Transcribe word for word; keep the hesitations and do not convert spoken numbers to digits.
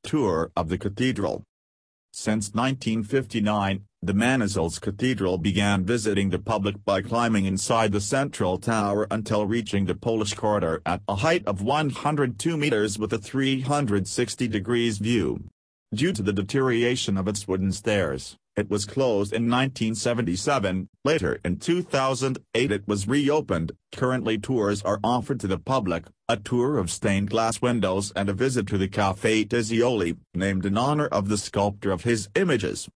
Tour of the cathedral. Since nineteen fifty-nine, the Manizales Cathedral began visiting the public by climbing inside the central tower until reaching the Polish corridor at a height of one hundred two meters with a three hundred sixty degrees view. Due to the deterioration of its wooden stairs, it was closed in nineteen seventy-seven. Later in two thousand eight it was reopened. Currently tours are offered to the public, a tour of stained glass windows and a visit to the Café Tizioli, named in honor of the sculptor of his images.